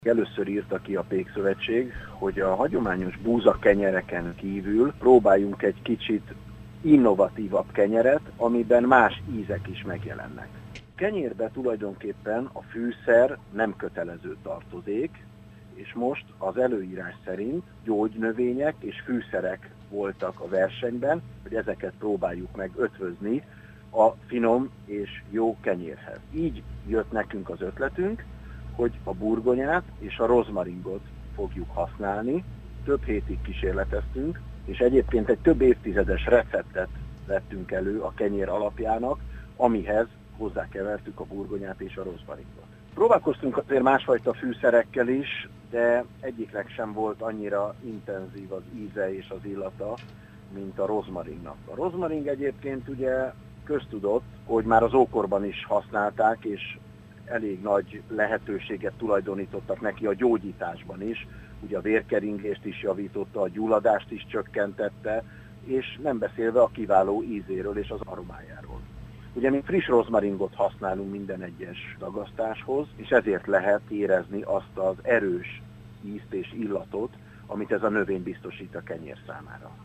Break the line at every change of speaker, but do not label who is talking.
Először írta ki a Pékszövetség, hogy a hagyományos búza kenyereken kívül próbáljunk egy kicsit innovatívabb kenyeret, amiben más ízek is megjelennek. Kenyérbe tulajdonképpen a fűszer nem kötelező tartozék, és most az előírás szerint gyógynövények és fűszerek voltak a versenyben, hogy ezeket próbáljuk meg ötvözni a finom és jó kenyérhez. Így jött nekünk az ötletünk, hogy a burgonyát és a rozmaringot fogjuk használni. Több hétig kísérleteztünk, és egyébként egy több évtizedes receptet vettünk elő a kenyér alapjának, amihez hozzákevertük a burgonyát és a rozmaringot. Próbálkoztunk azért másfajta fűszerekkel is, de egyiknek sem volt annyira intenzív az íze és az illata, mint a rozmaringnak. A rozmaring egyébként ugye köztudott, hogy már az ókorban is használták, és elég nagy lehetőséget tulajdonítottak neki a gyógyításban is, ugye a vérkeringést is javította, a gyulladást is csökkentette, és nem beszélve a kiváló ízéről és az aromájáról. Ugye mi friss rozmaringot használunk minden egyes dagasztáshoz, és ezért lehet érezni azt az erős ízt és illatot, amit ez a növény biztosít a kenyér számára.